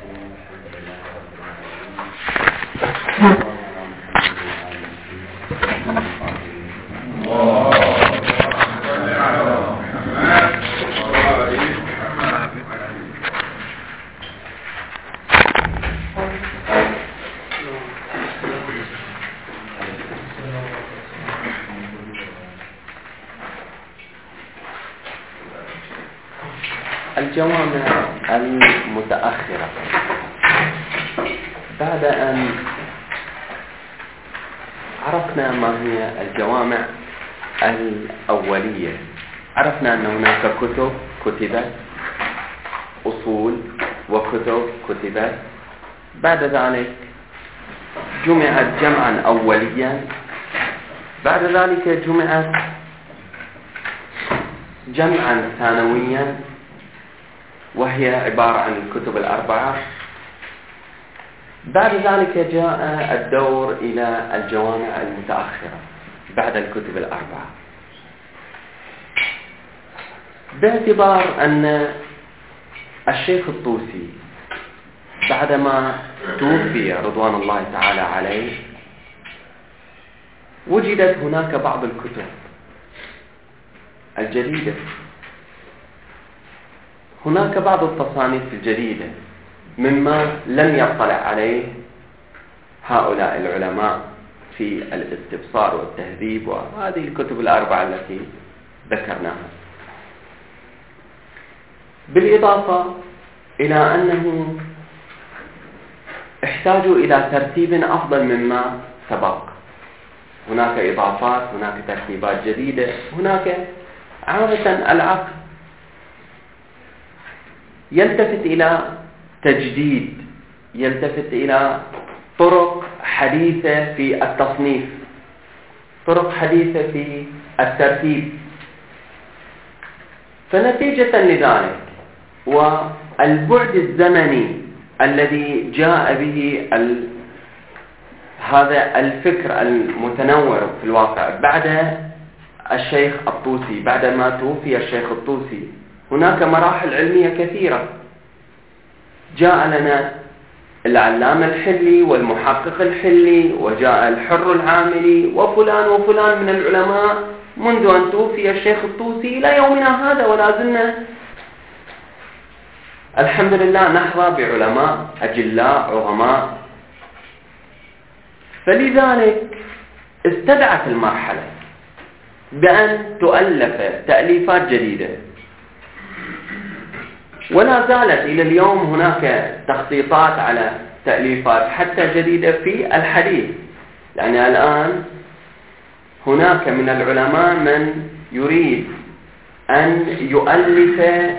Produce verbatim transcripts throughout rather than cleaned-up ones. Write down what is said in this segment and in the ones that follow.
الجوامع المتأخرة بعد أن عرفنا ما هي الجوامع الأولية، عرفنا أن هناك كتب كتبت، أصول وكتب كتبت، بعد ذلك جمعت جمعا أوليا، بعد ذلك جمعت جمعا ثانويا وهي عبارة عن الكتب الأربعة. بعد ذلك جاء الدور إلى الجوامع المتأخرة بعد الكتب الأربعة، باعتبار أن الشيخ الطوسي بعدما توفي رضوان الله تعالى عليه وجدت هناك بعض الكتب الجديدة، هناك بعض التصانيف الجديدة مما لم يطلع عليه هؤلاء العلماء في الاستبصار والتهذيب وهذه الكتب الأربعة التي ذكرناها، بالإضافة إلى أنه احتاجوا إلى ترتيب أفضل مما سبق. هناك إضافات، هناك ترتيبات جديدة، هناك عادة العقل يلتفت إلى تجديد، يلتفت إلى طرق حديثة في التصنيف، طرق حديثة في الترتيب. فنتيجة لذلك والبعد الزمني الذي جاء به ال... هذا الفكر المتنور في الواقع بعد الشيخ الطوسي، بعدما توفي الشيخ الطوسي هناك مراحل علمية كثيرة. جاء لنا العلامة الحلي والمحقق الحلي، وجاء الحر العاملي وفلان وفلان من العلماء منذ أن توفي الشيخ الطوسي إلى يومنا هذا، ولا زلنا الحمد لله نحظى بعلماء أجلاء عظماء. فلذلك استدعت المرحلة بأن تؤلف تأليفات جديدة، ولا زالت إلى اليوم هناك تخطيطات على تأليفات حتى جديدة في الحديث. يعني الآن هناك من العلماء من يريد أن يؤلف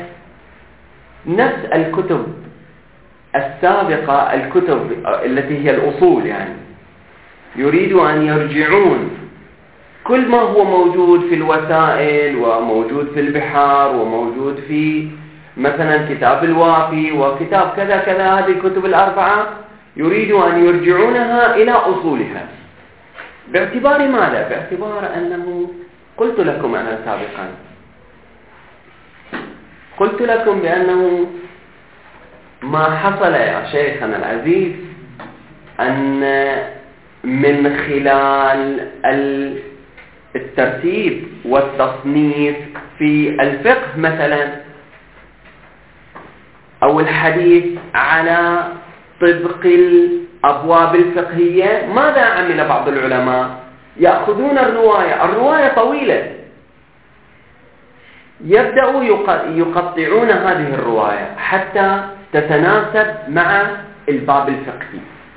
نفس الكتب السابقة، الكتب التي هي الأصول، يعني يريد أن يرجعون كل ما هو موجود في الوسائل وموجود في البحار وموجود في مثلا كتاب الوافي وكتاب كذا كذا، هذه الكتب الأربعة يريد أن يرجعونها إلى أصولها. باعتبار ماذا؟ باعتبار أنه قلت لكم أنا سابقا، قلت لكم بأنه ما حصل يا شيخنا العزيز أن من خلال الترتيب والتصنيف في الفقه مثلا أو الحديث على طبق الأبواب الفقهية، ماذا عمل بعض العلماء؟ يأخذون الرواية، الرواية طويلة، يبدأوا يقطعون هذه الرواية حتى تتناسب مع الباب الفقهي.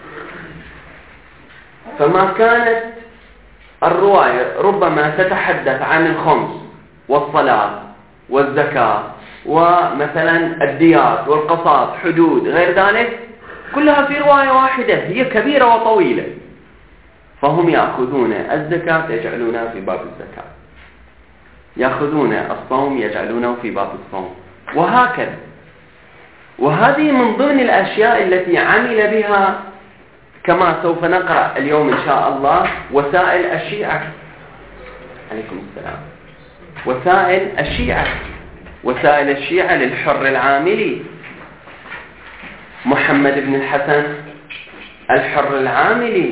فما كانت الرواية ربما تتحدث عن الخمس والصلاة والزكاة ومثلا الديات والقصاص حدود غير ذلك، كلها في رواية واحدة هي كبيرة وطويلة، فهم يأخذون الزكاة يجعلونها في باب الزكاة، يأخذون الصوم يجعلونه في باب الصوم، وهكذا. وهذه من ضمن الأشياء التي عمل بها كما سوف نقرأ اليوم إن شاء الله وسائل الشيعة. عليكم السلام. وسائل الشيعة، وسائل الشيعة للحر العاملي، محمد بن الحسن الحر العاملي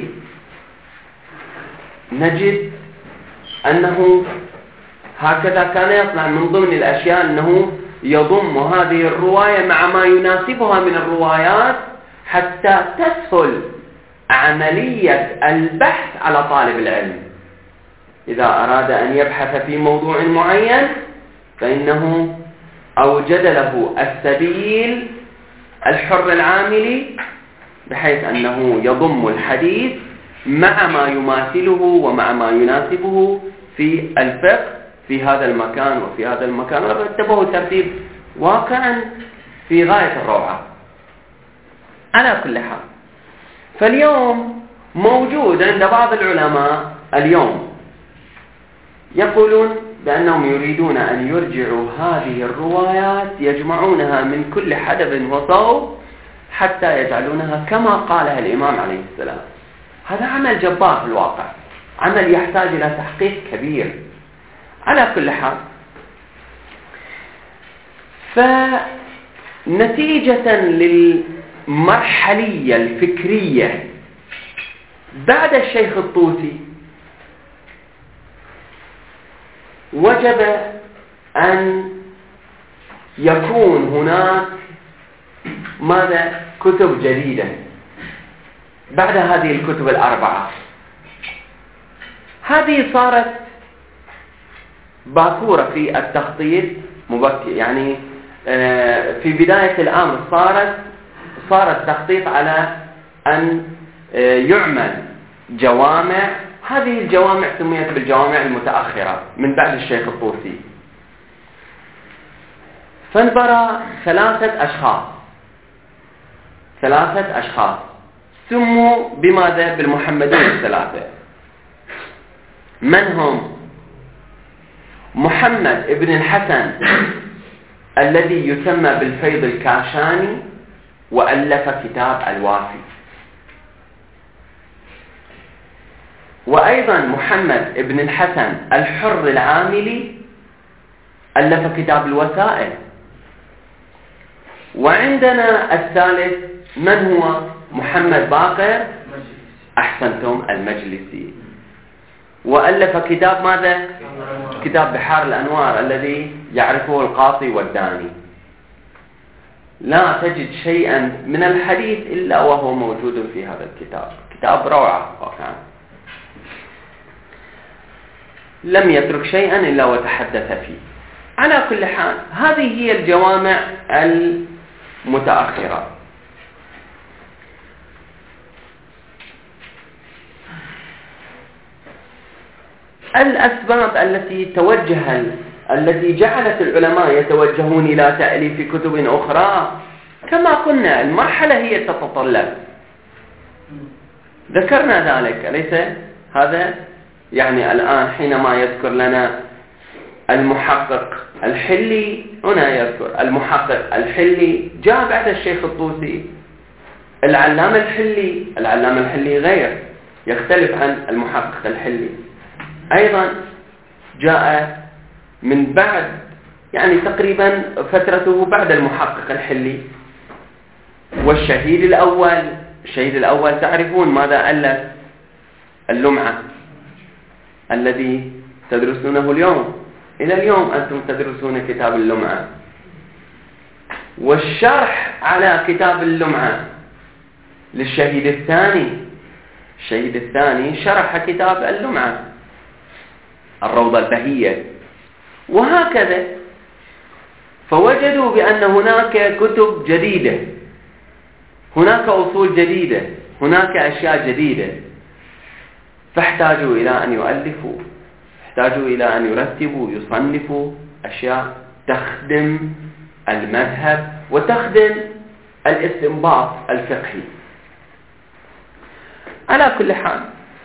نجد أنه هكذا كان يطلع من ضمن الأشياء أنه يضم هذه الرواية مع ما يناسبها من الروايات حتى تسهل عملية البحث على طالب العلم. إذا أراد أن يبحث في موضوع معين فإنه أوجد له السبيل الحر العاملي بحيث أنه يضم الحديث مع ما يماثله ومع ما يناسبه في الفقه في هذا المكان وفي هذا المكان، ورتبه ترتيب واقعا في غاية الروعة. على كل حال، فاليوم موجود عند بعض العلماء اليوم يقولون بأنهم يريدون أن يرجعوا هذه الروايات يجمعونها من كل حدب وصوب حتى يجعلونها كما قالها الإمام عليه السلام. هذا عمل جبار في الواقع، عمل يحتاج إلى تحقيق كبير. على كل حال، فنتيجة للمرحلية الفكرية بعد الشيخ الطوسي وجب أن يكون هناك ماذا كتب جديدة بعد هذه الكتب الأربعة. هذه صارت باكورة في التخطيط مبكر، يعني في بداية الأمر صارت صار التخطيط على أن يعمل جوامع. هذه الجوامع سميت بالجوامع المتأخرة من بعد الشيخ الطوسي. فانبرى ثلاثة أشخاص ثلاثة أشخاص سموا بماذا؟ بالمحمدون الثلاثة. من هم؟ محمد ابن الحسن الذي يسمى بالفيض الكاشاني وألف كتاب الوافي، وأيضا محمد ابن الحسن الحر العاملي ألف كتاب الوسائل. وعندنا الثالث من هو؟ محمد باقر أحسنتم المجلسي، وألف كتاب ماذا؟ كتاب بحار الأنوار الذي يعرفه القاطي والداني. لا تجد شيئا من الحديث إلا وهو موجود في هذا الكتاب، كتاب روعة واقعا، لم يترك شيئا إلا وتحدث فيه. على كل حال، هذه هي الجوامع المتأخرة. الأسباب التي توجه التي جعلت العلماء يتوجهون إلى تأليف كتب أخرى كما قلنا المرحلة هي تتطلب، ذكرنا ذلك أليس هذا؟ يعني الآن حينما يذكر لنا المحقق الحلي، هنا يذكر المحقق الحلي جاء بعد الشيخ الطوسي. العلامة الحلي العلامة الحلي غير، يختلف عن المحقق الحلي، أيضا جاء من بعد، يعني تقريبا فترته بعد المحقق الحلي. والشهيد الأول الشهيد الأول تعرفون ماذا ألف؟ اللمعة الذي تدرسونه اليوم، إلى اليوم أنتم تدرسون كتاب اللمعة. والشرح على كتاب اللمعة للشهيد الثاني الشهيد الثاني شرح كتاب اللمعة الروضة البهية، وهكذا. فوجدوا بأن هناك كتب جديدة، هناك أصول جديدة، هناك أشياء جديدة، فاحتاجوا إلى أن يؤلفوا، احتاجوا إلى أن يرتبوا يصنفوا أشياء تخدم المذهب وتخدم الاستنباط الفقهي. على كل حال،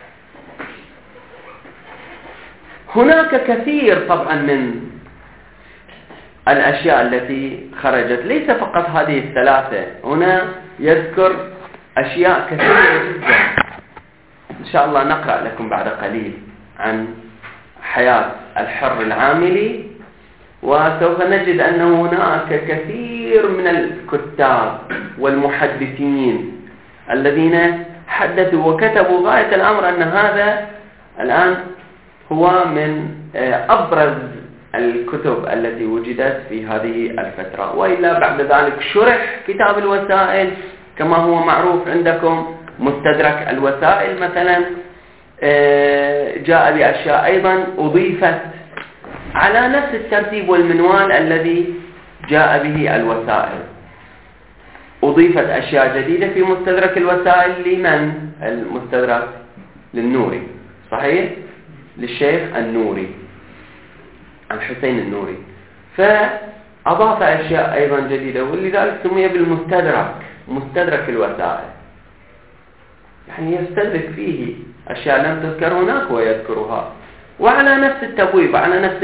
هناك كثير طبعا من الأشياء التي خرجت، ليس فقط هذه الثلاثة، هنا يذكر أشياء كثيرة جدا. إن شاء الله نقرأ لكم بعد قليل عن حياة الحر العاملي وسوف نجد أن هناك كثير من الكتاب والمحدثين الذين حدثوا وكتبوا غاية الأمر أن هذا الآن هو من أبرز الكتب التي وجدت في هذه الفترة. وإلا بعد ذلك شرح كتاب الوسائل كما هو معروف عندكم، مستدرك الوسائل مثلا جاء بأشياء أيضا أضيفت على نفس الترتيب والمنوال الذي جاء به الوسائل. أضيفت أشياء جديدة في مستدرك الوسائل. لمن؟ المستدرك للنوري، صحيح؟ للشيخ النوري الحسين النوري، فأضاف أشياء أيضا جديدة، ولذلك سمي بالمستدرك، مستدرك الوسائل، يعني يستدرك فيه أشياء لم تذكر هناك ويذكرها، وعلى نفس التبويب، على نفس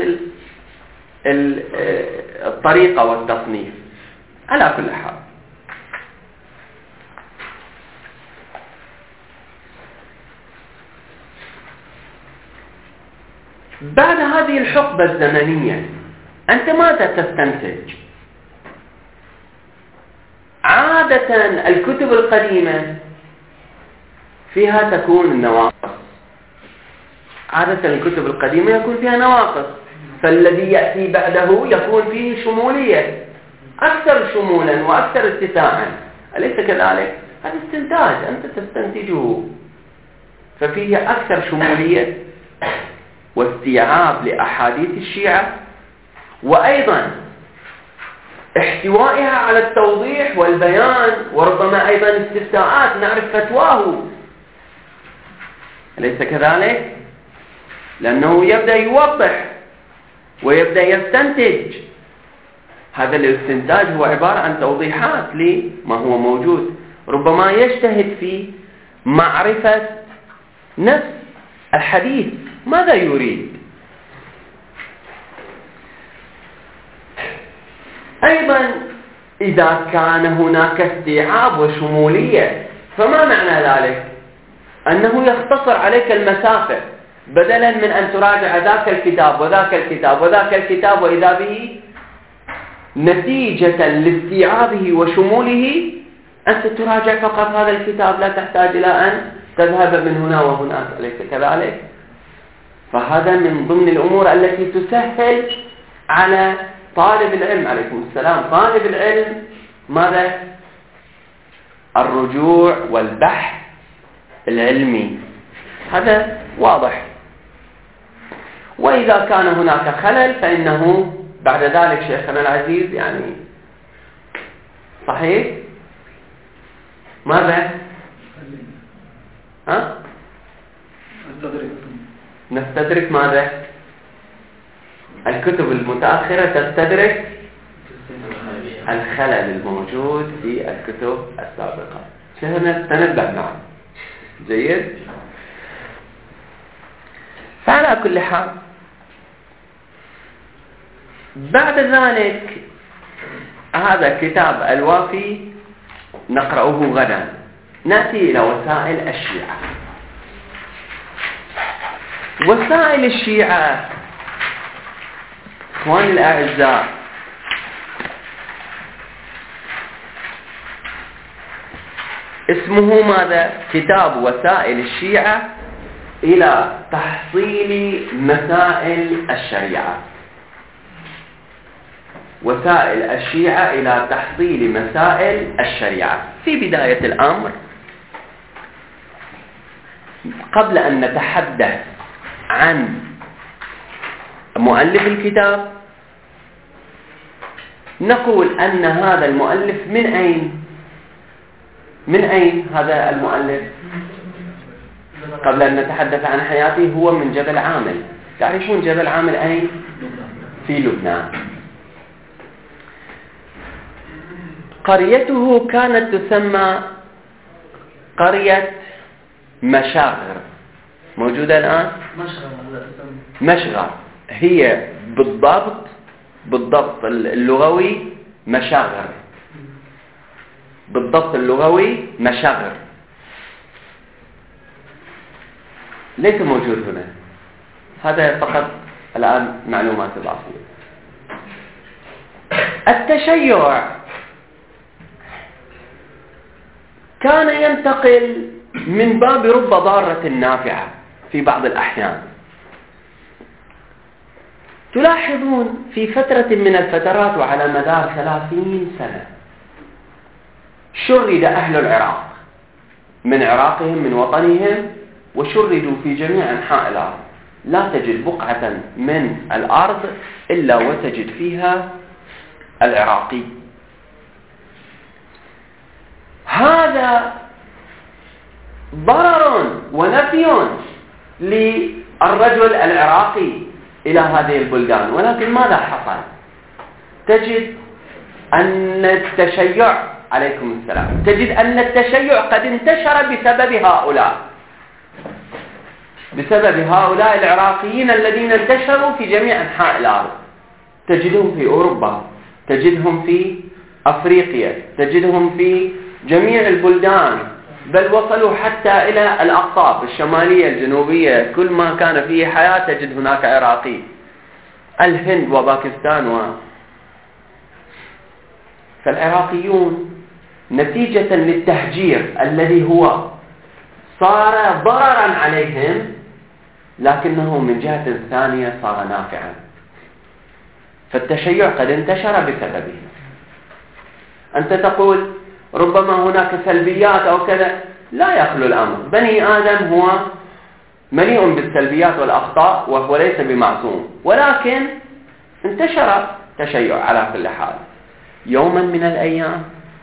الطريقة والتصنيف. على كل حال، بعد هذه الحقبة الزمنية أنت ماذا تستنتج؟ عادة الكتب القديمة فيها تكون النواقص، عادة الكتب القديمة يكون فيها نواقص، فالذي يأتي بعده يكون فيه شمولية، أكثر شمولا وأكثر اتساعا، أليس كذلك؟ هذا استنتاج أنت تستنتجه، ففيه أكثر شمولية واستيعاب لأحاديث الشيعة، وأيضا احتوائها على التوضيح والبيان، وربما أيضا استفتاءات نعرف فتواه، أليس كذلك؟ لأنه يبدأ يوضح ويبدأ يستنتج. هذا الاستنتاج هو عبارة عن توضيحات لما هو موجود، ربما يجتهد في معرفة نفس الحديث ماذا يريد. أيضا إذا كان هناك استيعاب وشمولية، فما معنى ذلك؟ أنه يختصر عليك المسافة، بدلا من أن تراجع ذاك الكتاب وذاك الكتاب وذاك الكتاب، وإذا به نتيجة لاستيعابه وشموله أنت تراجع فقط هذا الكتاب، لا تحتاج إلى أن تذهب من هنا وهناك، أليس كذلك؟ فهذا من ضمن الأمور التي تسهل على طالب العلم، عليكم السلام، طالب العلم ماذا؟ الرجوع والبحث العلمي، هذا واضح. وإذا كان هناك خلل فإنه بعد ذلك شيخنا العزيز يعني صحيح ماذا؟ ها؟ نستدرك ماذا؟ الكتب المتأخرة تستدرك الخلل الموجود في الكتب السابقة. شيخنا تنبه معه، جيد؟ فعلى كل حال بعد ذلك هذا كتاب الوافي نقرأه غدا. نأتي إلى وسائل الشيعة. وسائل الشيعة إخواني الأعزاء اسمه ماذا؟ كتاب وسائل الشيعة إلى تحصيل مسائل الشريعة. وسائل الشيعة إلى تحصيل مسائل الشريعة. في بداية الأمر قبل أن نتحدث عن مؤلف الكتاب نقول أن هذا المؤلف من أين؟ من أين هذا المؤلف؟ قبل أن نتحدث عن حياته هو من جبل عامل. تعرفون جبل عامل أين؟ في لبنان. قريته كانت تسمى قرية مشاغر، موجودة الآن؟ مشغر، هي بالضبط بالضبط اللغوي مشاغر، بالضبط اللغوي مشاغر، ليس موجود هنا. هذا فقط الآن معلومات إضافية. التشيع كان ينتقل من باب رب ضارة نافعة في بعض الأحيان. تلاحظون في فترة من الفترات وعلى مدار ثلاثين سنة شرد أهل العراق من عراقهم من وطنهم وشردوا في جميع أنحاء الأرض. لا تجد بقعة من الأرض إلا وتجد فيها العراقي. هذا ضرر ونفي للرجل العراقي إلى هذه البلدان. ولكن ماذا حصل؟ تجد أن التشيع عليكم السلام تجد أن التشيع قد انتشر بسبب هؤلاء بسبب هؤلاء العراقيين الذين انتشروا في جميع أنحاء الأرض. تجدهم في أوروبا، تجدهم في أفريقيا، تجدهم في جميع البلدان، بل وصلوا حتى إلى الأقطاب الشمالية الجنوبية. كل ما كان فيه حياة تجد هناك عراقي. الهند وباكستان و... فالعراقيون نتيجة للتهجير الذي هو صار ضررا عليهم، لكنه من جهة ثانية صار نافعا. فالتشيع قد انتشر بسببه. أنت تقول ربما هناك سلبيات أو كذا، لا يخلو الأمر. بني آدم هو مليء بالسلبيات والأخطاء وهو ليس بمعصوم، ولكن انتشر تشيع على كل حال. يوما من الأيام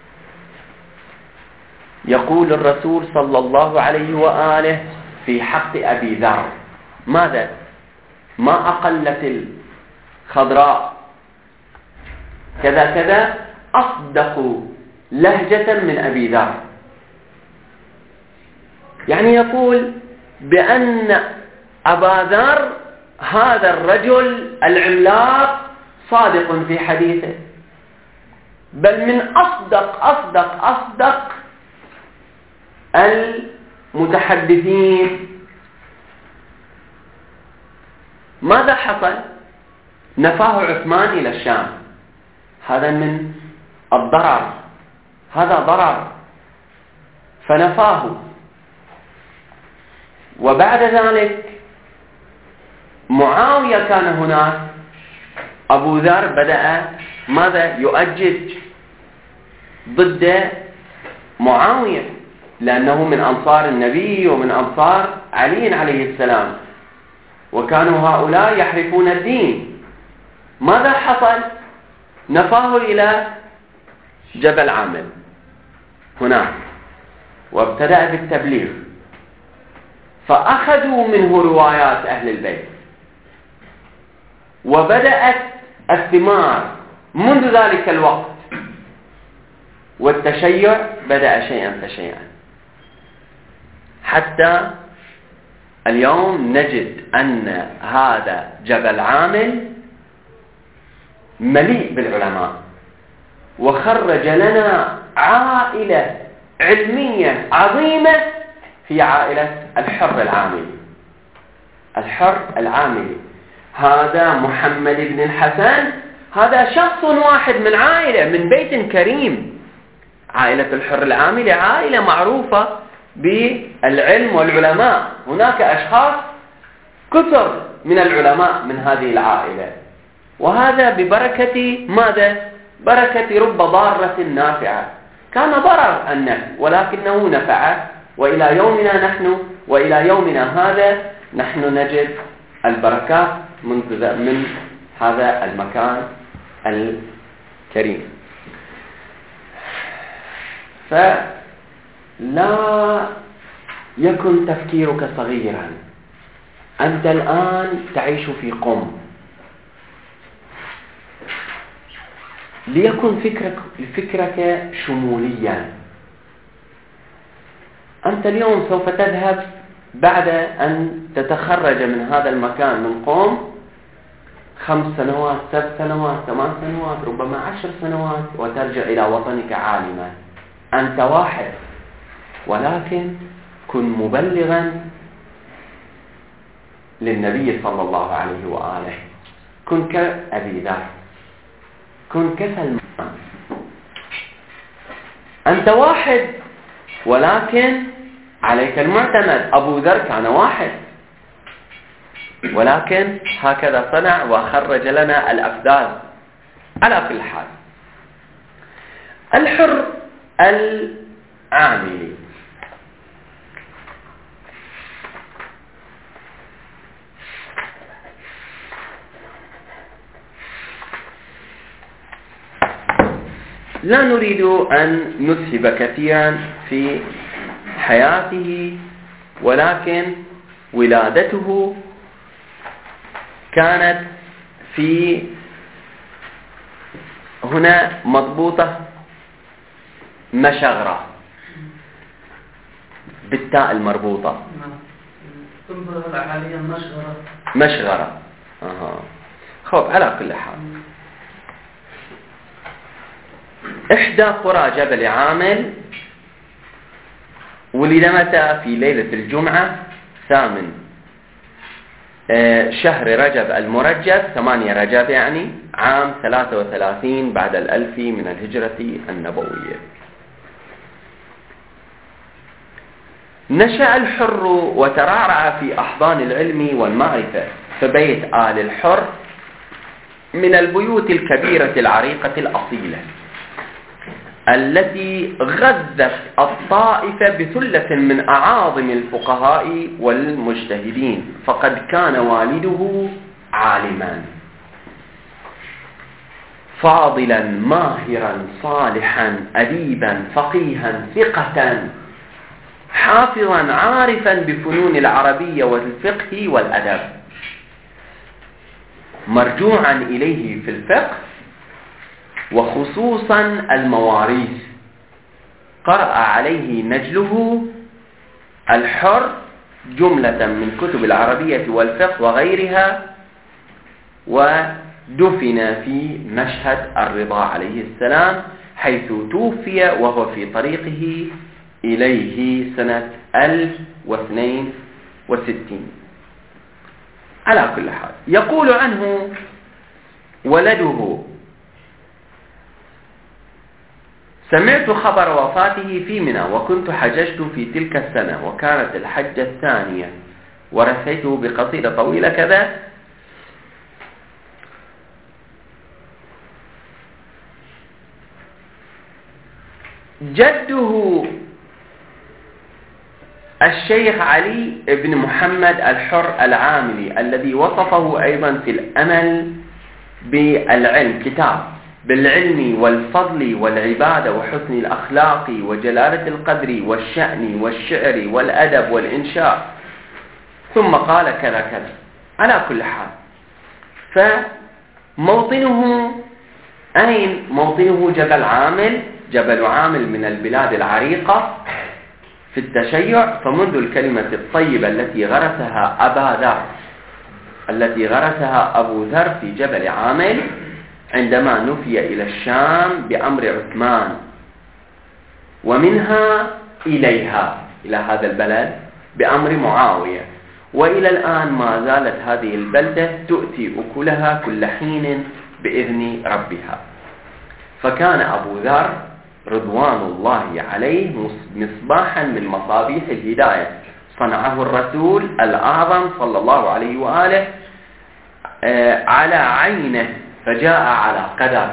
يقول الرسول صلى الله عليه وآله في حق أبي ذر ماذا؟ ما أقلت الخضراء كذا كذا أصدق لهجة من أبي ذر. يعني يقول بأن أبا ذر هذا الرجل العملاق صادق في حديثه، بل من أصدق أصدق أصدق المتحدثين. ماذا حصل؟ نفاه عثمان إلى الشام. هذا من الضرر، هذا ضرر، فنفاه. وبعد ذلك معاوية كان هناك. أبو ذر بدأ ماذا؟ يؤجج ضد معاوية، لأنه من أنصار النبي ومن أنصار علي عليه السلام، وكانوا هؤلاء يحرفون الدين. ماذا حصل؟ نفاه إلى جبل عامل هناك وابتدأ بالتبليغ، فأخذوا منه روايات أهل البيت، وبدأت الثمار منذ ذلك الوقت، والتشيع بدأ شيئا فشيئا حتى اليوم نجد أن هذا جبل عامل مليء بالعلماء، وخرج لنا عائلة علمية عظيمة في عائلة الحر العاملي. الحر العاملي هذا محمد بن الحسن، هذا شخص واحد من عائلة من بيت كريم. عائلة الحر العاملي عائلة معروفة بالعلم والعلماء. هناك أشخاص كثر من العلماء من هذه العائلة، وهذا ببركة ماذا؟ بركة رب ضارة نافعة. كان ضرر النفع ولكنه نفع، وإلى يومنا نحن وإلى يومنا هذا نحن نجد البركات من هذا المكان الكريم. فلا يكن تفكيرك صغيرا. أنت الآن تعيش في قم، ليكن فكرك, فكرك شموليا. أنت اليوم سوف تذهب بعد أن تتخرج من هذا المكان من قم خمس سنوات، سبع سنوات، ثمان سنوات، ربما عشر سنوات، وترجع إلى وطنك عالما. أنت واحد، ولكن كن مبلغا للنبي صلى الله عليه وآله. كن كأبي ذر، كن كسلمان، أنت واحد ولكن عليك المعتمد. أبو ذر كان واحد ولكن هكذا صنع وخرج لنا الأفذاذ. على كل حال، الحر العاملي لا نريد أن نسهب كثيرا في حياته، ولكن ولادته كانت في هنا مضبوطة مشغرة بالتاء المربوطة، حاليا مشغرة مشغرة. أها. خب، على كل حال، إحدى قرى جبل عامل ولد متى؟ في ليلة الجمعة ثامن شهر رجب المرجب، ثمانية رجب يعني، عام ثلاثة وثلاثين بعد الألف من الهجرة النبوية. نشأ الحر وترعرع في أحضان العلم والمعرفة، فبيت آل الحر من البيوت الكبيرة العريقة الأصيلة التي غذت الطائفة بثلة من أعاظم الفقهاء والمجتهدين، فقد كان والده عالما فاضلا ماهرا صالحا أديبا فقيها ثقة حافظا عارفا بفنون العربية والفقه والأدب، مرجوعا إليه في الفقه وخصوصا المواريث. قرأ عليه نجله الحر جملة من كتب العربية والفقه وغيرها، ودفن في مشهد الرضا عليه السلام، حيث توفي وهو في طريقه إليه سنة ألف واثنين وستين. على كل حال، يقول عنه ولده: سمعت خبر وفاته في منى وكنت حججت في تلك السنة، وكانت الحجة الثانية، ورثيته بقصيدة طويلة كذا. جده الشيخ علي بن محمد الحر العاملي، الذي وصفه أيضا في الأمل بالعلم، كتاب بالعلم والفضل والعبادة وحسن الأخلاق وجلالة القدر والشأن والشعر والأدب والإنشاء، ثم قال كذا كذا. على كل حال، فموطنه أين؟ موطنه جبل عامل، جبل عامل من البلاد العريقة في التشيع، فمنذ الكلمة الطيبة التي غرسها أبا ذر التي غرسها أبو ذر في جبل عامل عندما نفي إلى الشام بأمر عثمان، ومنها إليها إلى هذا البلد بأمر معاوية، وإلى الآن ما زالت هذه البلدة تؤتي أكلها كل حين بإذن ربها. فكان أبو ذر رضوان الله عليه مصباحا من مصابيح الهداية، صنعه الرسول الأعظم صلى الله عليه وآله على عينه، فجاء على قدر.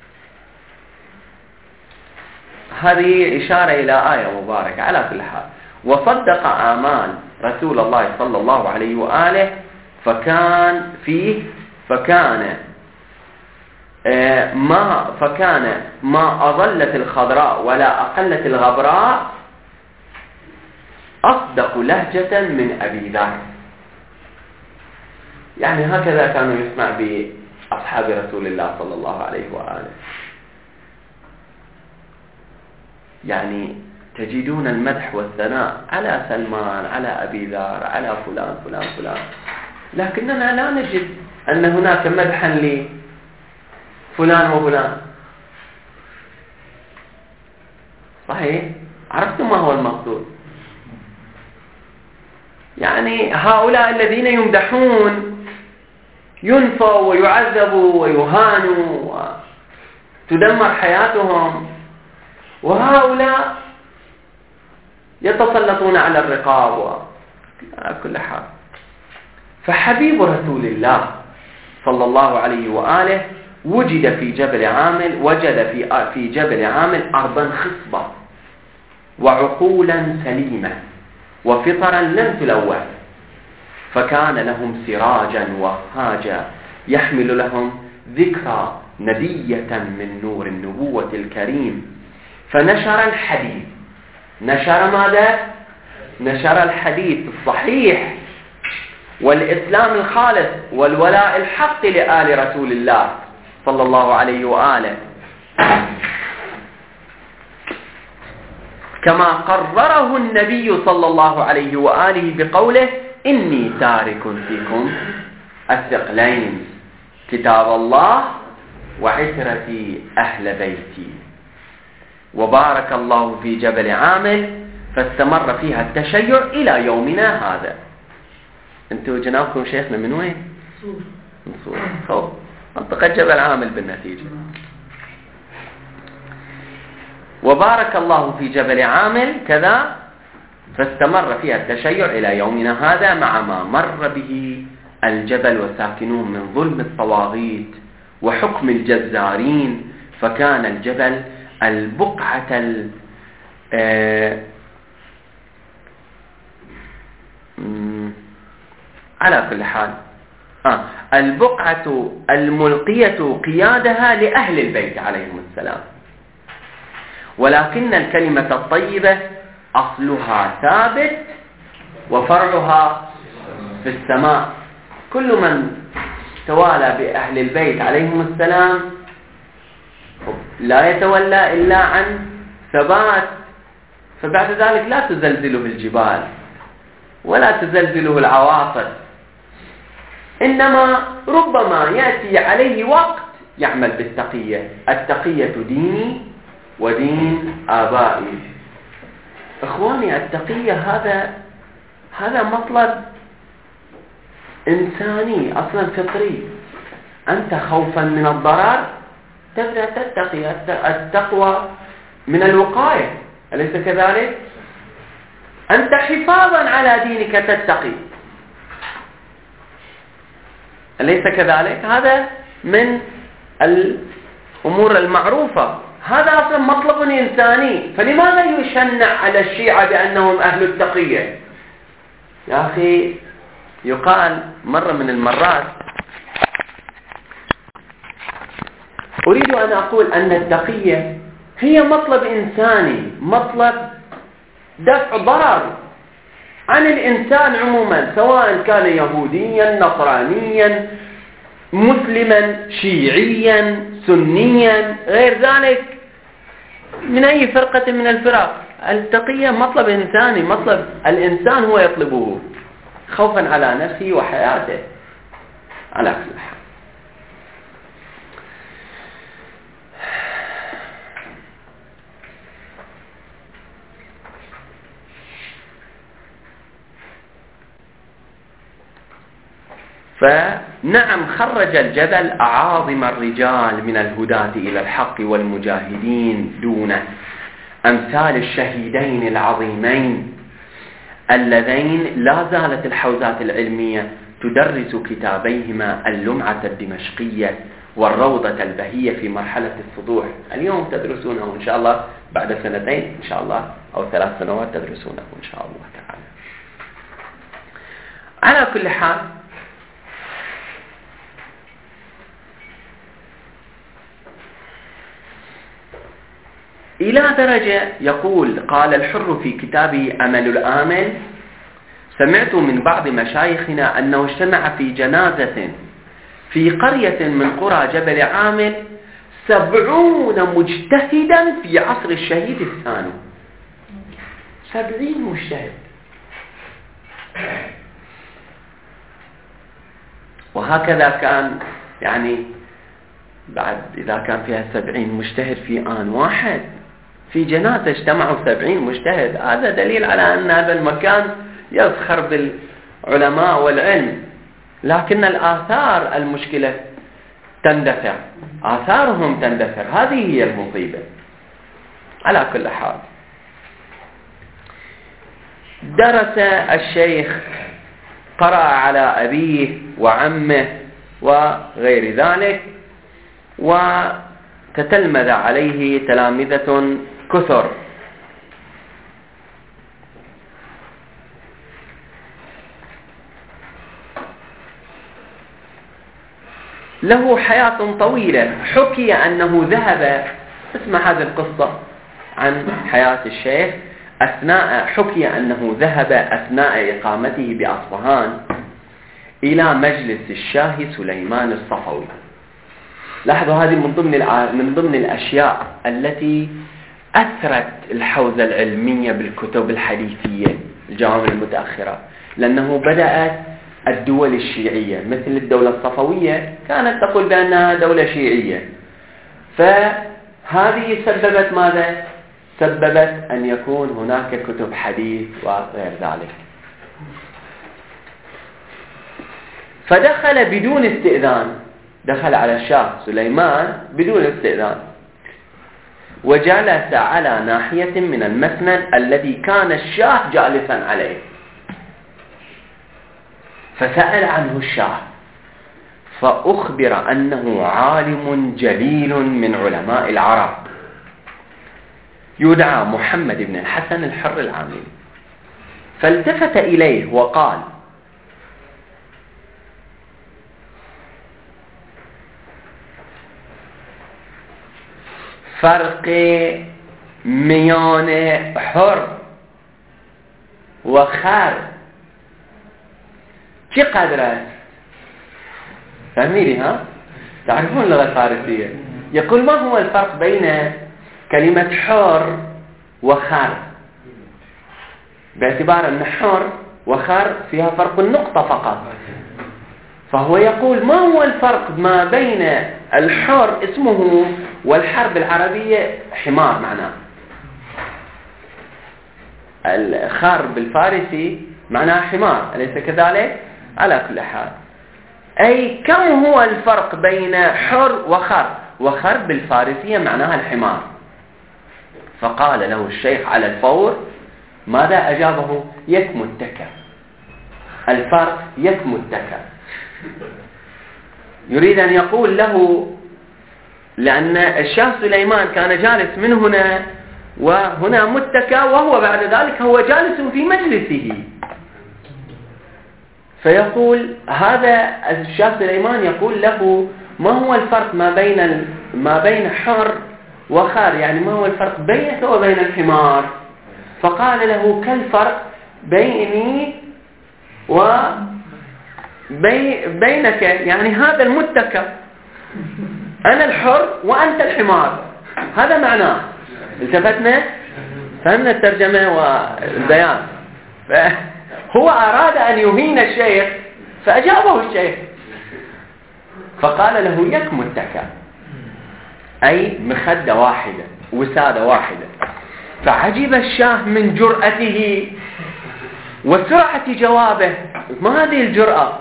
هذه إشارة إلى آية مباركة. على كل حال، وصدق آمال رسول الله صلى الله عليه وآله، فكان فيه فكان ما فكان ما أظلت الخضراء ولا أقلت الغبراء أصدق لهجة من أبي ذر. يعني هكذا كانوا يسمع بأصحاب رسول الله صلى الله عليه وآله. يعني تجدون المدح والثناء على سلمان، على أبي ذر، على فلان فلان فلان، لكننا لا نجد أن هناك مدحا لفلان وفلان. صحيح؟ عرفتم ما هو المقصود؟ يعني هؤلاء الذين يمدحون ينفوا ويعذبوا ويهانوا تدمر حياتهم، وهؤلاء يتسلطون على الرقاب على كل حال. فحبيب رسول الله صلى الله عليه وآله وجد في جبل عامل وجد في في جبل عامل أرضا خصبة وعقولا سليمة وفطرا لم تلوث، فكان لهم سراجا وهاجا يحمل لهم ذكرى نبية من نور النبوة الكريم، فنشر الحديث. نشر ماذا؟ نشر الحديث الصحيح والإسلام الخالص والولاء الحق لآل رسول الله صلى الله عليه وآله، كما قرره النبي صلى الله عليه وآله بقوله: إني تارك فيكم الثقلين، كتاب الله وعترتي أهل بيتي. وبارك الله في جبل عامل فاستمر فيها التشيع إلى يومنا هذا. انتوا جنابكم شيخنا من وين؟ من صور. خوف منطقة جبل عامل بالنتيجة. وبارك الله في جبل عامل كذا فاستمر فيها التشيع إلى يومنا هذا، مع ما مر به الجبل وساكنوه من ظلم الطواغيت وحكم الجزارين، فكان الجبل البقعة ال آه على كل حال آه البقعة الملقية قيادها لأهل البيت عليهم السلام. ولكن الكلمة الطيبة أصلها ثابت وفرعها في السماء. كل من توالى بأهل البيت عليهم السلام لا يتولى إلا عن ثبات، فبعد ذلك لا تزلزله الجبال ولا تزلزله العواصف، إنما ربما يأتي عليه وقت يعمل بالتقية. التقية ديني ودين آبائي. إخواني، التقية هذا هذا مطلب إنساني أصلا فطري. أنت خوفا من الضرر تبدأ تتقي. التقوى من الوقاية، أليس كذلك؟ أنت حفاظا على دينك تتقي، أليس كذلك؟ هذا من الأمور المعروفة. هذا أصلا مطلب إنساني، فلماذا يشنع على الشيعة بأنهم أهل التقية؟ يا أخي، يقال مرة من المرات، أريد أن أقول أن التقية هي مطلب إنساني، مطلب دفع ضرر عن الإنسان عموما، سواء كان يهوديا نصرانيا مسلما شيعيا سنيا غير ذلك، من أي فرقة من الفرق. التقية مطلب إنساني، مطلب الإنسان هو يطلبه خوفا على نفسه وحياته على كل حال. فنعم، خرج الجبل أعاظم الرجال من الهداة إلى الحق والمجاهدين دونه، أمثال الشهيدين العظيمين اللذين لا زالت الحوزات العلمية تدرس كتابيهما اللمعة الدمشقية والروضة البهية في مرحلة السطوح. اليوم تدرسونه إن شاء الله، بعد سنتين إن شاء الله أو ثلاث سنوات تدرسونه إن شاء الله تعالى. على كل حال، إلى درجة يقول قال الحر في كتابه أمل الآمل: سمعت من بعض مشايخنا أنه اجتمع في جنازة في قرية من قرى جبل عامل سبعون مجتهدا في عصر الشهيد الثاني. سبعين مجتهد. وهكذا كان، يعني بعد إذا كان فيها سبعين مجتهد في آن واحد في جنازة اجتمعوا سبعين مجتهد، هذا دليل على أن هذا المكان يزخر بالعلماء والعلم، لكن الآثار المشكلة تندفع. آثارهم تندثر. هذه هي المصيبة. على كل حال، درس الشيخ، قرأ على أبيه وعمه وغير ذلك، وتتلمذ عليه تلامذة كثر. له حياة طويلة. حكي أنه ذهب، اسمع هذه القصة عن حياة الشيخ، أثناء حكي أنه ذهب أثناء إقامته بأصفهان إلى مجلس الشاه سليمان الصفوي. لاحظوا، هذه من ضمن من ضمن الأشياء التي أثرت الحوزة العلمية بالكتب الحديثية الجوامع المتأخرة، لأنه بدأت الدول الشيعية مثل الدولة الصفوية كانت تقول بأنها دولة شيعية، فهذه سببت ماذا؟ سببت أن يكون هناك كتب حديث وغير ذلك. فدخل بدون استئذان، دخل على الشاه سليمان بدون استئذان، وجلس على ناحية من المسند الذي كان الشاه جالسا عليه، فسأل عنه الشاه، فأخبر أنه عالم جليل من علماء العرب يدعى محمد بن الحسن الحر العاملي. فالتفت إليه وقال: فرق میان حر و خر چه قدر است؟ فهميني ها؟ تعرفون اللغة الفارسية. يقول: ما هو الفرق بين كلمة حر وخر؟ باعتبار أن حر وخر فيها فرق النقطة فقط، فهو يقول: ما هو الفرق ما بين الحر اسمه والحر بالعربية حمار معناه، الخر بالفارسي معناه حمار، أليس كذلك؟ على كل حال، أي كم هو الفرق بين حر وخر؟ وخر بالفارسية معناها الحمار. فقال له الشيخ على الفور، ماذا أجابه؟ يكم التكة، الفرق يكم التكة. يريد أن يقول له، لأن الشاه سليمان كان جالس من هنا وهنا متكى، وهو بعد ذلك هو جالس في مجلسه، فيقول هذا الشاه سليمان يقول له: ما هو الفرق ما بين ما بين حر وخر؟ يعني ما هو الفرق بينك وبين الحمار؟ فقال له: كالفرق بيني وبينك، يعني هذا المتكى، أنا الحر وأنت الحمار، هذا معناه. التفتنا؟ فهمنا الترجمة والبيان. فهو أراد أن يهين الشيخ فأجابه الشيخ، فقال له: يكم التكى، أي مخدة واحدة، وسادة واحدة. فعجب الشاه من جرأته وسرعة جوابه، ما هذه الجرأة؟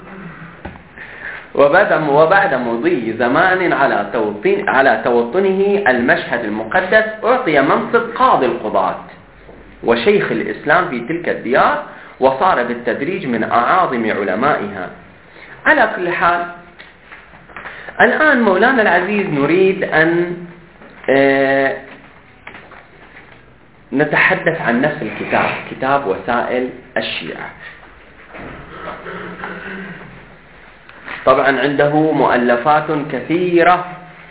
وبعد مضي زمان على توطين على توطنه المشهد المقدس أعطي منصب قاضي القضاة وشيخ الإسلام في تلك الديار، وصار بالتدريج من أعاظم علمائها. على كل حال، الآن مولانا العزيز نريد أن نتحدث عن نفس الكتاب، كتاب وسائل الشيعة. طبعا عنده مؤلفات كثيرة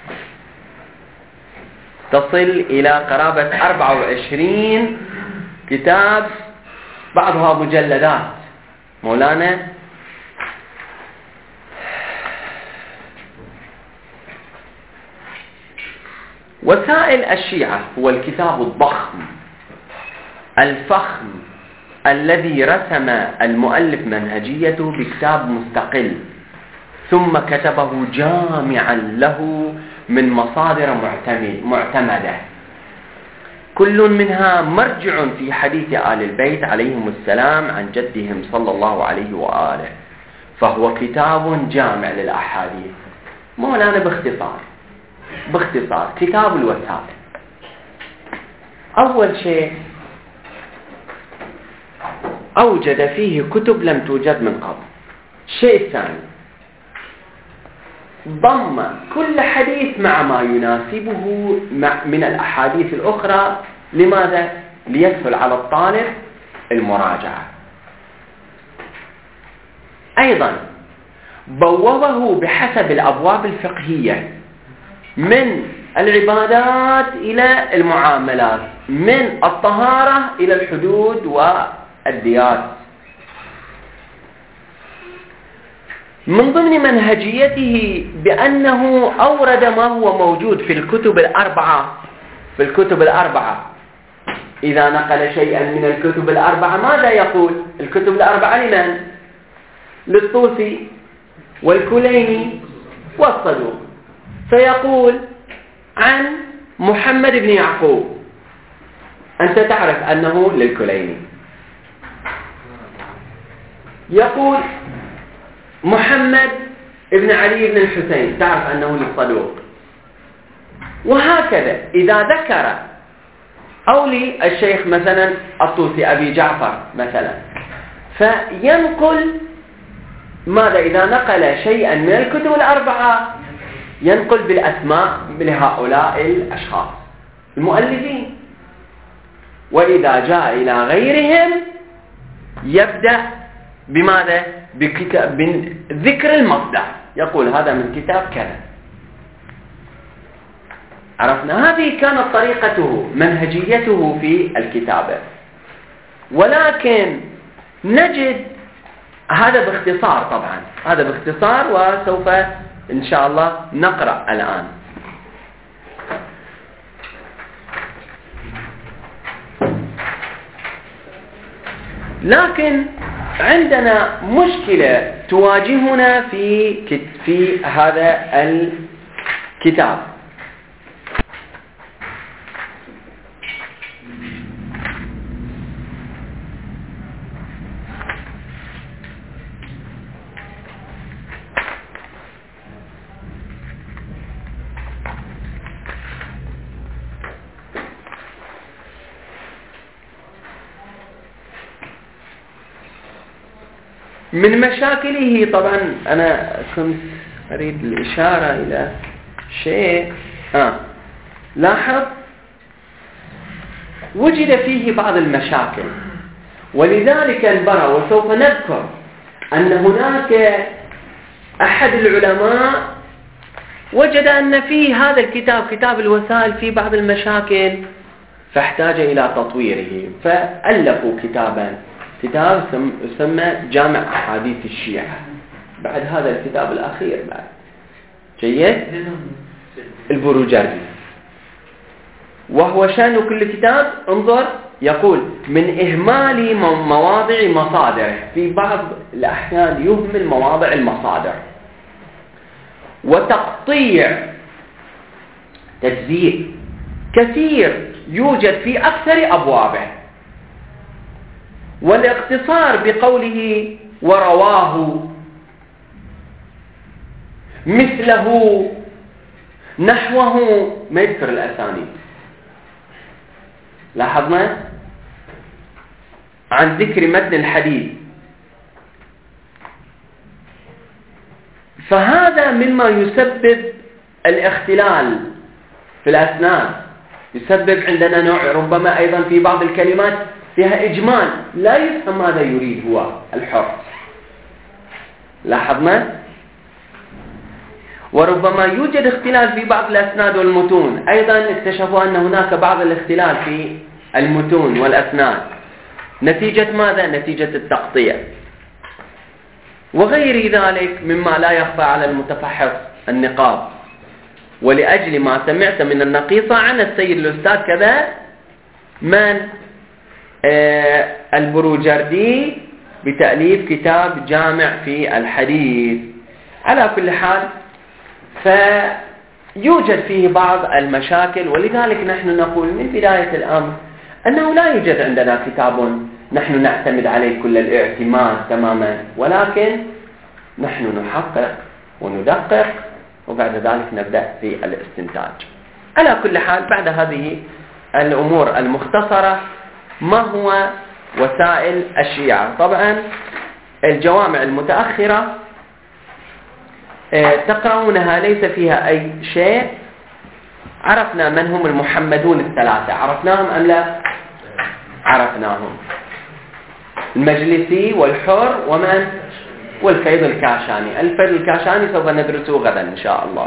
تصل إلى قرابة أربعة وعشرين كتاب، بعضها مجلدات. مولانا وسائل الشيعة هو الكتاب الضخم الفخم الذي رسم المؤلف منهجيته بكتاب مستقل، ثم كتبه جامعا له من مصادر معتمدة، كل منها مرجع في حديث آل البيت عليهم السلام عن جدهم صلى الله عليه وآله، فهو كتاب جامع للأحاديث. مولانا باختصار باختصار كتاب الوسائل. أول شيء أوجد فيه كتب لم توجد من قبل. الشيء الثاني ضم كل حديث مع ما يناسبه من الأحاديث الأخرى. لماذا؟ ليسهل على الطالب المراجعة. أيضا بوابه بحسب الأبواب الفقهية، من العبادات إلى المعاملات، من الطهارة إلى الحدود والديات. من ضمن منهجيته بأنه أورد ما هو موجود في الكتب الأربعة. في الكتب الأربعة إذا نقل شيئا من الكتب الأربعة ماذا يقول؟ الكتب الأربعة لمن؟ للطوسي والكليني والصدوق. فيقول عن محمد بن يعقوب، أنت تعرف أنه للكليني. يقول محمد بن علي بن الحسين، تعرف أنه للصدوق. وهكذا إذا ذكر أو للشيخ مثلا الطوسي أبي جعفر مثلا، فينقل ماذا؟ إذا نقل شيئا من الكتب الأربعة ينقل بالأسماء لهؤلاء الأشخاص المؤلفين. وإذا جاء إلى غيرهم يبدأ بماذا؟ بكتاب، بذكر المصدر، يقول هذا من كتاب كذا. عرفنا هذه كانت طريقته، منهجيته في الكتابة. ولكن نجد هذا باختصار، طبعا هذا باختصار، وسوف إن شاء الله نقرأ الآن. لكن عندنا مشكلة تواجهنا في في هذا الكتاب. من مشاكله، طبعا أنا كنت أريد الإشارة إلى شيء آه. لاحظ وجد فيه بعض المشاكل، ولذلك انبرى، وسوف نذكر أن هناك أحد العلماء وجد أن في هذا الكتاب كتاب الوسائل في بعض المشاكل، فاحتاج إلى تطويره، فألفوا كتابا، كتاب يسمى جامع أحاديث الشيعة، بعد هذا الكتاب الأخير بعد جيد البروجردي. وهو شأن كل كتاب، انظر، يقول من إهمال مواضع مصادره، في بعض الأحيان يهمل مواضع المصادر، وتقطيع تجزيء كثير يوجد في أكثر أبوابه، والاقتصار بقوله ورواه مثله نحوه، ما يذكر الأسانيد. لاحظنا عن ذكر متن الحديث، فهذا مما يسبب الاختلال في الأسناد، يسبب عندنا نوع ربما أيضا في بعض الكلمات فيها إجمال لا يفهم ماذا يريد هو الحر. لاحظنا وربما يوجد اختلال في بعض الأسناد والمتون، أيضا اكتشفوا أن هناك بعض الاختلال في المتون والأسناد، نتيجة ماذا؟ نتيجة التقطيع وغير ذلك مما لا يخفى على المتفحص النقاب. ولأجل ما سمعت من النقيصة عن السيد الأستاذ كذا من آه البروجردي بتأليف كتاب جامع في الحديث. على كل حال فيوجد فيه بعض المشاكل، ولذلك نحن نقول من بداية الأمر أنه لا يوجد عندنا كتاب نحن نعتمد عليه كل الاعتماد تماما، ولكن نحن نحقق وندقق وبعد ذلك نبدأ في الاستنتاج. على كل حال، بعد هذه الأمور المختصرة، ما هو وسائل الشيعة؟ طبعا الجوامع المتأخرة تقرؤونها ليس فيها أي شيء. عرفنا من هم المحمدون الثلاثة، عرفناهم أم لا؟ عرفناهم: المجلسي والحر ومن؟ والفيض الكاشاني. الفيض الكاشاني سوف ندرسه غدا إن شاء الله.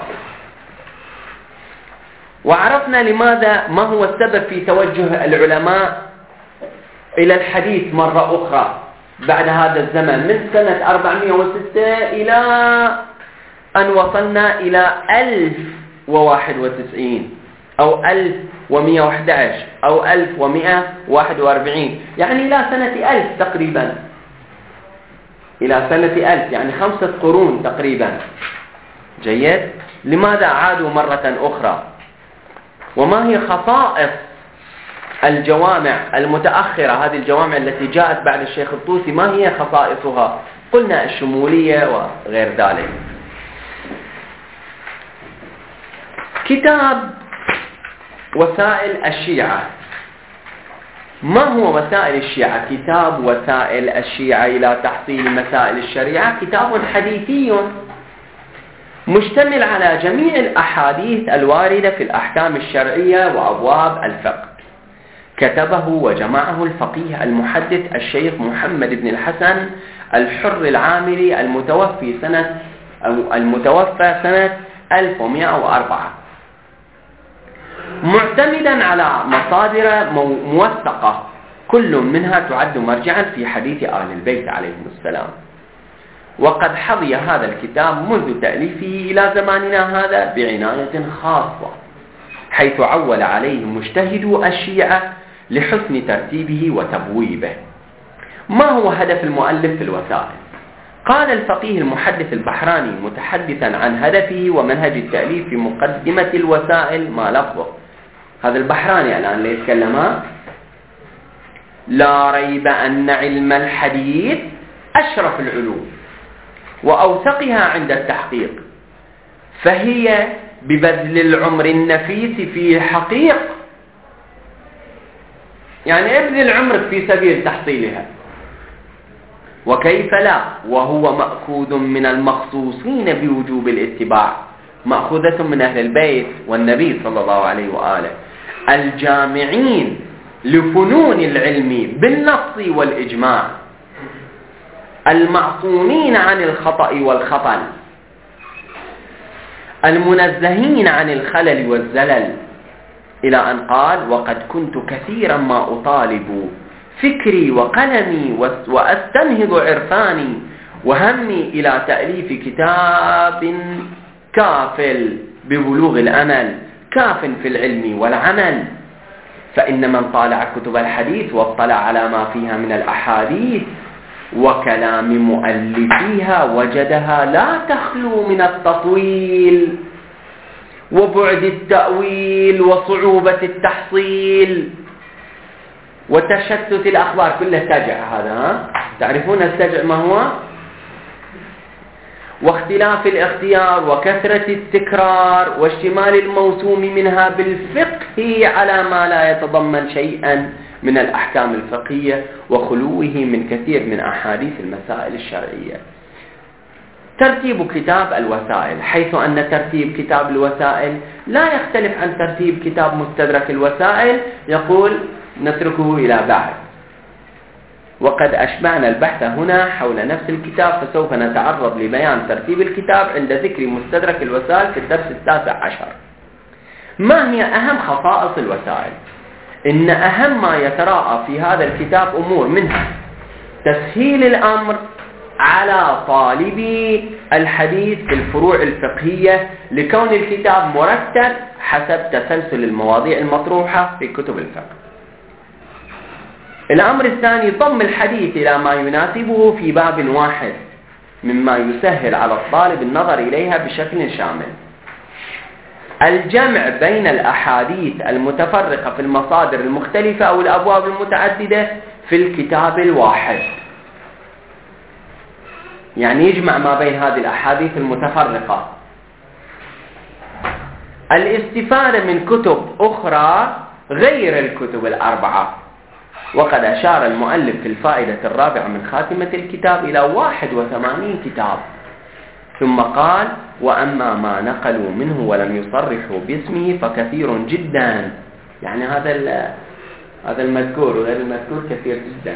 وعرفنا لماذا، ما هو السبب في توجه العلماء إلى الحديث مرة أخرى بعد هذا الزمن من سنة أربعمائة وستة إلى أن وصلنا إلى ألف وواحد وتسعين أو ألف ومئة وأحد عشر أو ألف ومئة وواحد وأربعين، يعني إلى سنة ألف تقريبا، إلى سنة ألف، يعني خمسة قرون تقريبا. جيد. لماذا عادوا مرة أخرى؟ وما هي خصائص الجوامع المتأخرة، هذه الجوامع التي جاءت بعد الشيخ الطوسي، ما هي خصائصها؟ قلنا الشمولية وغير ذلك. كتاب وسائل الشيعة. ما هو وسائل الشيعة؟ كتاب وسائل الشيعة إلى تحصيل مسائل الشريعة كتاب حديثي مشتمل على جميع الأحاديث الواردة في الأحكام الشرعية وأبواب الفقه. كتبه وجمعه الفقيه المحدث الشيخ محمد بن الحسن الحر العامري المتوفي سنة أو المتوفى سنة ألف ومئة وأربعة، معتمدا على مصادر موثقة كل منها تعد مرجعا في حديث آل البيت عليهم السلام. وقد حظي هذا الكتاب منذ تأليفه إلى زماننا هذا بعناية خاصة، حيث عول عليه مجتهدو الشيعة لحسن ترتيبه وتبويبه. ما هو هدف المؤلف في الوسائل؟ قال الفقيه المحدث البحراني متحدثا عن هدفه ومنهج التأليف في مقدمة الوسائل ما لفظه. هذا البحراني الآن اللي يتكلم: لا ريب أن علم الحديث أشرف العلوم وأوثقها عند التحقيق، فهي ببذل العمر النفيس في حقيق، يعني ابذل عمرك في سبيل تحصيلها. وكيف لا وهو مأخوذ من المخصوصين بوجوب الاتباع، مأخوذة من أهل البيت والنبي صلى الله عليه وآله، الجامعين لفنون العلم بالنص والإجماع، المعصومين عن الخطأ والخطل، المنزهين عن الخلل والزلل، إلى أن قال: وقد كنت كثيرا ما أطالب فكري وقلمي وأستنهض عرفاني وهمي إلى تأليف كتاب كافل ببلوغ الأمل، كاف في العلم والعمل. فإن من طالع كتب الحديث واطلع على ما فيها من الأحاديث وكلام مؤلفيها وجدها لا تخلو من التطويل وبعد التأويل وصعوبة التحصيل وتشتت الأخبار. كله سجع هذا، ها؟ تعرفون السجع ما هو؟ واختلاف الاختيار وكثرة التكرار واشتمال الموسوم منها بالفقه على ما لا يتضمن شيئا من الأحكام الفقهية وخلوه من كثير من أحاديث المسائل الشرعية. ترتيب كتاب الوسائل، حيث أن ترتيب كتاب الوسائل لا يختلف عن ترتيب كتاب مستدرك الوسائل، يقول نتركه إلى بعد. وقد أشبعنا البحث هنا حول نفس الكتاب، فسوف نتعرض لبيان ترتيب الكتاب عند ذكر مستدرك الوسائل في الدرس التاسع عشر. ما هي أهم خصائص الوسائل؟ إن أهم ما يتراءى في هذا الكتاب أمور، منها تسهيل الأمر على طالبي الحديث في الفروع الفقهية لكون الكتاب مرتب حسب تسلسل المواضيع المطروحة في كتب الفقه. الأمر الثاني ضم الحديث إلى ما يناسبه في باب واحد، مما يسهل على الطالب النظر إليها بشكل شامل. الجمع بين الأحاديث المتفرقة في المصادر المختلفة أو الأبواب المتعددة في الكتاب الواحد، يعني يجمع ما بين هذه الأحاديث المتفرقة الاستفادة من كتب أخرى غير الكتب الأربعة. وقد أشار المؤلف في الفائدة الرابعة من خاتمة الكتاب إلى واحد وثمانين كتاب، ثم قال: وأما ما نقلوا منه ولم يصرحوا باسمه فكثير جدا. يعني هذا هذا المذكور وغير المذكور كثير جدا.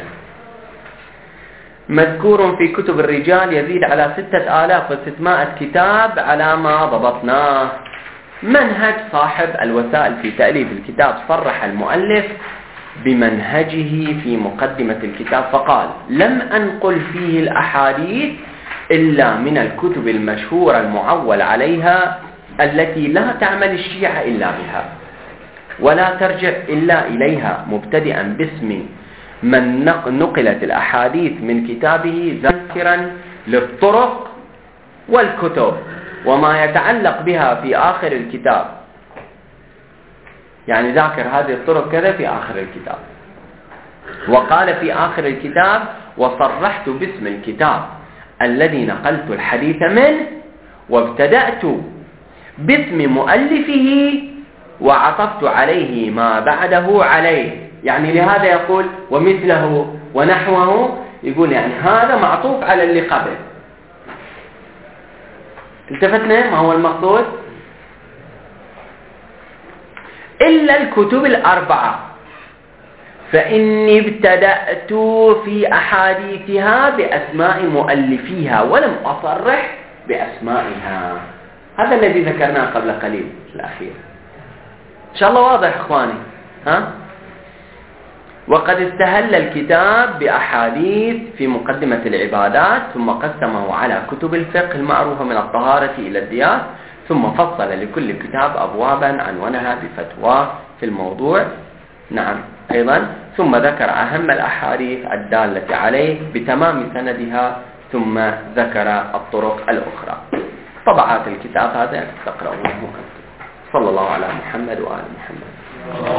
مذكور في كتب الرجال يزيد على ستة آلاف وستمائة كتاب على ما ضبطناه. منهج صاحب الوسائل في تأليف الكتاب: صرح المؤلف بمنهجه في مقدمة الكتاب فقال: لم أنقل فيه الأحاديث إلا من الكتب المشهورة المعول عليها التي لا تعمل الشيعة إلا بها ولا ترجع إلا إليها، مبتدئا باسم من نقلت الأحاديث من كتابه، ذاكرا للطرق والكتب وما يتعلق بها في آخر الكتاب. يعني ذاكر هذه الطرق كذا في آخر الكتاب. وقال في آخر الكتاب: وصرحت باسم الكتاب الذي نقلت الحديث منه، وابتدأت باسم مؤلفه وعطفت عليه ما بعده عليه. يعني لهذا يقول ومثله ونحوه، يقول يعني هذا معطوف على اللي قبل. التفتنا ما هو المقصود؟ إلا الكتب الأربعة فإني ابتدأت في أحاديثها بأسماء مؤلفيها ولم أصرح بأسمائها. هذا الذي ذكرناه قبل قليل في الأخير. إن شاء الله واضح إخواني؟ ها؟ وقد استهل الكتاب بأحاديث في مقدمة العبادات، ثم قسمه على كتب الفقه المعروفة من الطهارة إلى الديات، ثم فصل لكل كتاب أبوابا عنونها بفتوى في الموضوع. نعم أيضا. ثم ذكر أهم الأحاديث الدالة عليه بتمام سندها، ثم ذكر الطرق الأخرى. طبعات الكتاب هذا تقرأونه. صلى الله على محمد وآل محمد.